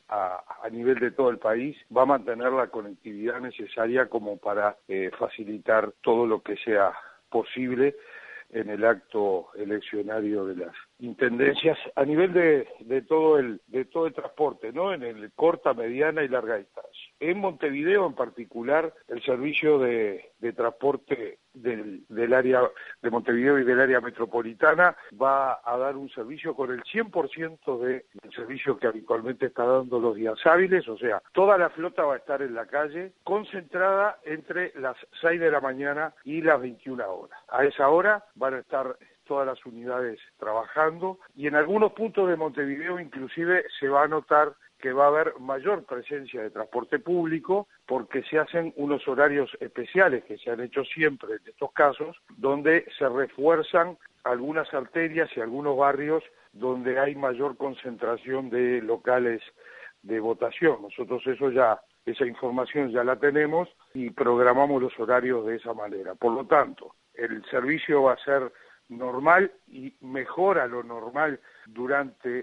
a nivel de todo el país, va a mantener la conectividad necesaria como para facilitar todo lo que sea posible en el acto eleccionario de las intendencias a nivel de todo el transporte, ¿no? En el corta, mediana y larga distancia. En Montevideo en particular, el servicio de transporte del área de Montevideo y del área metropolitana va a dar un servicio con el 100% del servicio que habitualmente está dando los días hábiles, o sea, toda la flota va a estar en la calle, concentrada entre las 6 de la mañana y las 21 horas. A esa hora van a estar todas las unidades trabajando y en algunos puntos de Montevideo inclusive se va a notar que va a haber mayor presencia de transporte público porque se hacen unos horarios especiales que se han hecho siempre en estos casos, donde se refuerzan algunas arterias y algunos barrios donde hay mayor concentración de locales de votación. Nosotros esa información ya la tenemos y programamos los horarios de esa manera. Por lo tanto, el servicio va a ser normal y mejora lo normal durante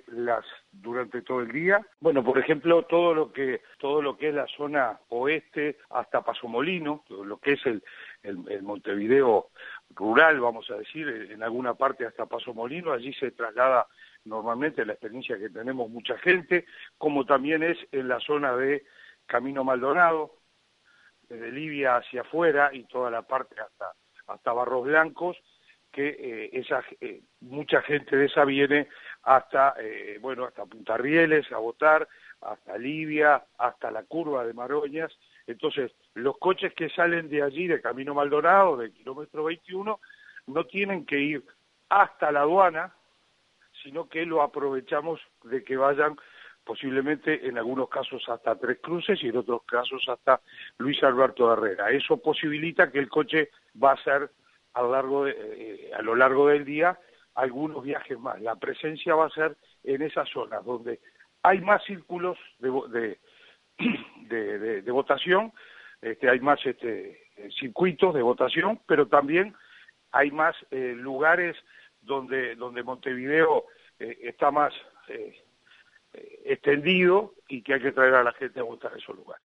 todo el día. Bueno, por ejemplo, todo lo que es la zona oeste hasta Paso Molino, lo que es el Montevideo rural, vamos a decir, en alguna parte hasta Paso Molino, allí se traslada normalmente la experiencia que tenemos mucha gente, como también es en la zona de Camino Maldonado, desde Livia hacia afuera y toda la parte hasta Barros Blancos, que mucha gente de esa viene hasta Punta Rieles a votar, hasta Livia, hasta la curva de Maroñas. Entonces, los coches que salen de allí, de Camino Maldonado, del kilómetro 21, no tienen que ir hasta la aduana, sino que lo aprovechamos de que vayan posiblemente en algunos casos hasta Tres Cruces y en otros casos hasta Luis Alberto Herrera. Eso posibilita que el coche va a hacer a lo largo del día algunos viajes más. La presencia va a ser en esas zonas donde hay más círculos de votación, hay más circuitos de votación, pero también hay más lugares donde Montevideo está más extendido y que hay que traer a la gente a votar a esos lugares.